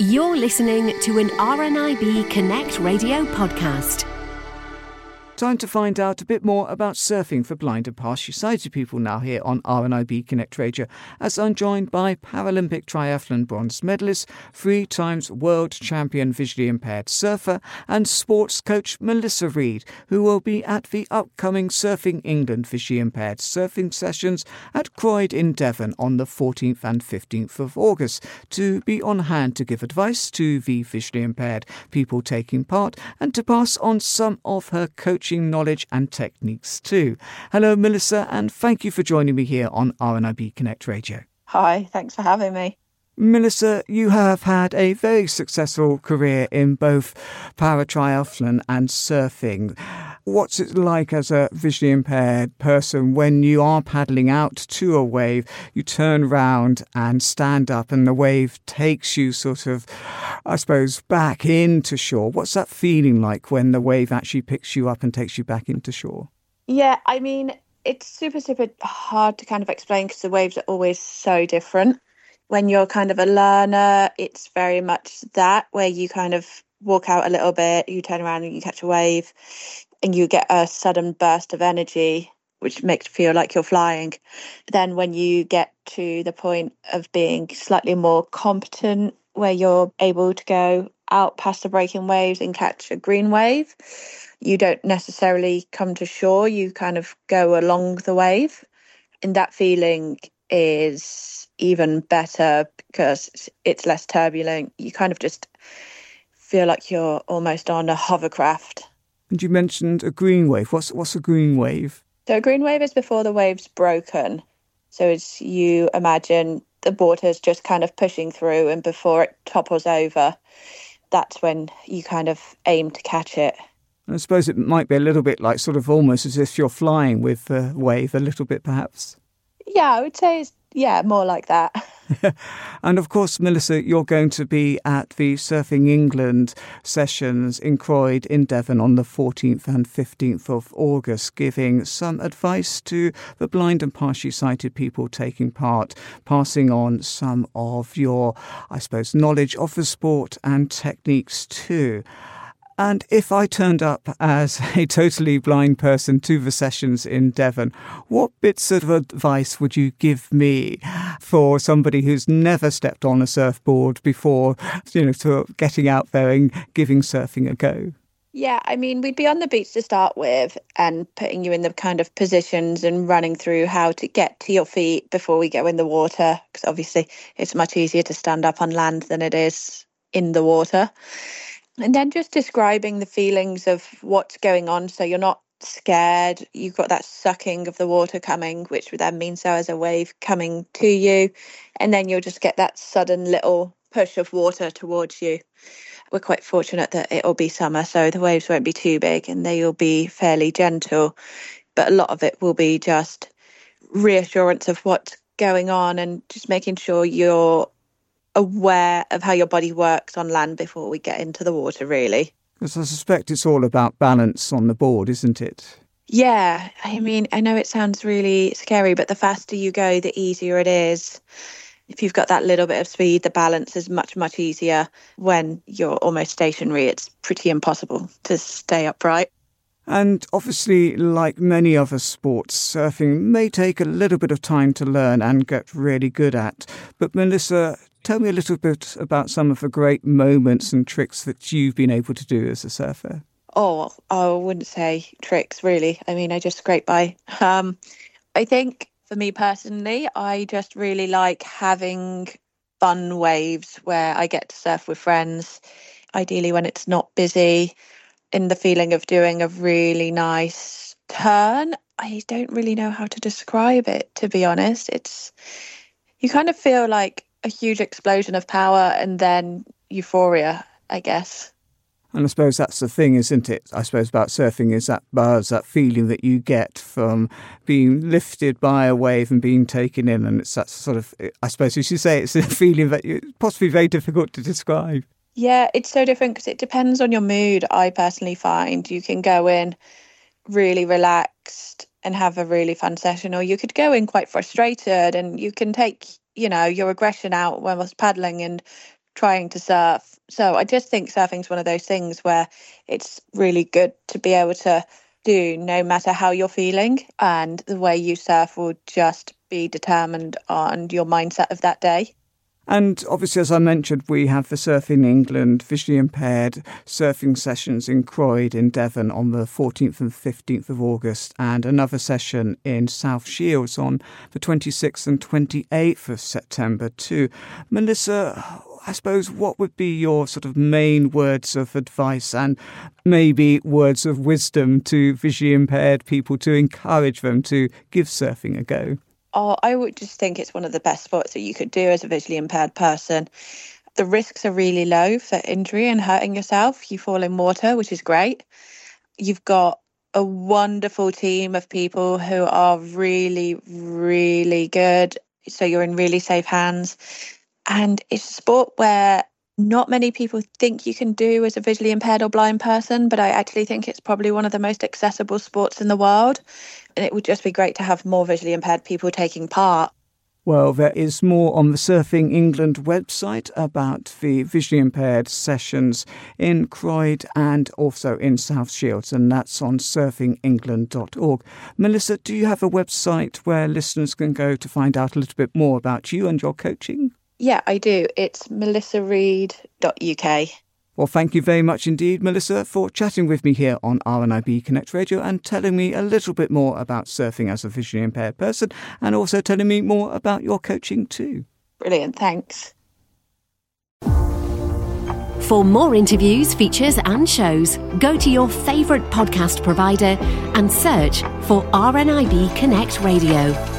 You're listening to an RNIB Connect radio podcast. Time to find out a bit more about surfing for blind and partially sighted people now here on RNIB Connect Radio, as I'm joined by Paralympic triathlon bronze medalist, 3 times world champion visually impaired surfer and sports coach Melissa Reid, who will be at the upcoming Surfing England visually impaired surfing sessions at Croyd in Devon on the 14th and 15th of August, to be on hand to give advice to the visually impaired people taking part and to pass on some of her coaching knowledge and techniques too. Hello Melissa, and thank you for joining me here on RNIB Connect Radio. Hi, thanks for having me. Melissa, you have had a very successful career in both para-triathlon and surfing. What's it like as a visually impaired person when you are paddling out to a wave, you turn round and stand up and the wave takes you sort of, I suppose, back into shore? What's that feeling like when the wave actually picks you up and takes you back into shore? Yeah, I mean, it's super hard to kind of explain because the waves are always so different. When you're kind of a learner, it's very much that, where you kind of walk out a little bit, you turn around and you catch a wave and you get a sudden burst of energy, which makes you feel like you're flying. Then when you get to the point of being slightly more competent, where you're able to go out past the breaking waves and catch a green wave, you don't necessarily come to shore, you kind of go along the wave. And that feeling is even better because it's less turbulent. You kind of just feel like you're almost on a hovercraft. And you mentioned a green wave. What's a green wave? So a green wave is before the wave's broken. So as you imagine, the water's just kind of pushing through, and before it topples over, that's when you kind of aim to catch it. And I suppose it might be a little bit like sort of almost as if you're flying with the wave a little bit, perhaps. Yeah, I would say it's, more like that. And of course, Melissa, you're going to be at the Surfing England sessions in Croyd in Devon on the 14th and 15th of August, giving some advice to the blind and partially sighted people taking part, passing on some of your, I suppose, knowledge of the sport and techniques too. And if I turned up as a totally blind person to the sessions in Devon, what bits of advice would you give me for somebody who's never stepped on a surfboard before, to getting out there and giving surfing a go? Yeah, I mean, we'd be on the beach to start with and putting you in the kind of positions and running through how to get to your feet before we go in the water, because obviously it's much easier to stand up on land than it is in the water. And then just describing the feelings of what's going on, so you're not scared. You've got that sucking of the water coming, which would then mean so as a wave coming to you. And then you'll just get that sudden little push of water towards you. We're quite fortunate that it'll be summer, so the waves won't be too big and they will be fairly gentle. But a lot of it will be just reassurance of what's going on and just making sure you're aware of how your body works on land before we get into the water, really. Because I suspect it's all about balance on the board, isn't it? Yeah, I mean, I know it sounds really scary, but the faster you go, the easier it is. If you've got that little bit of speed, the balance is much easier. When you're almost stationary, it's pretty impossible to stay upright. And obviously, like many other sports, surfing may take a little bit of time to learn and get really good at. But Melissa, tell me a little bit about some of the great moments and tricks that you've been able to do as a surfer. Oh, I wouldn't say tricks, really. I mean, I just scrape by. I think for me personally, I just really like having fun waves where I get to surf with friends, ideally when it's not busy. In the feeling of doing a really nice turn, I don't really know how to describe it, to be honest. You kind of feel like a huge explosion of power and then euphoria, I guess. And I suppose that's the thing, isn't it? I suppose about surfing is that buzz, that feeling that you get from being lifted by a wave and being taken in. And it's that sort of, I suppose you should say, it's a feeling that it's possibly very difficult to describe. Yeah, it's so different because it depends on your mood. I personally find you can go in really relaxed and have a really fun session, or you could go in quite frustrated and you can take, your aggression out when I was paddling and trying to surf. So I just think surfing is one of those things where it's really good to be able to do no matter how you're feeling, and the way you surf will just be determined on your mindset of that day. And obviously, as I mentioned, we have the Surfing England visually impaired surfing sessions in Croyd in Devon on the 14th and 15th of August, and another session in South Shields on the 26th and 28th of September too. Melissa, I suppose, what would be your sort of main words of advice and maybe words of wisdom to visually impaired people to encourage them to give surfing a go? Oh, I would just think it's one of the best sports that you could do as a visually impaired person. The risks are really low for injury and hurting yourself. You fall in water, which is great. You've got a wonderful team of people who are really, really good. So you're in really safe hands. And it's a sport where not many people think you can do as a visually impaired or blind person, but I actually think it's probably one of the most accessible sports in the world. And it would just be great to have more visually impaired people taking part. Well, there is more on the Surfing England website about the visually impaired sessions in Croyd and also in South Shields, and that's on surfingengland.org. Melissa, do you have a website where listeners can go to find out a little bit more about you and your coaching? Yeah, I do. It's melissareid.uk. Well, thank you very much indeed, Melissa, for chatting with me here on RNIB Connect Radio and telling me a little bit more about surfing as a visually impaired person, and also telling me more about your coaching too. Brilliant, thanks. For more interviews, features and shows, go to your favourite podcast provider and search for RNIB Connect Radio.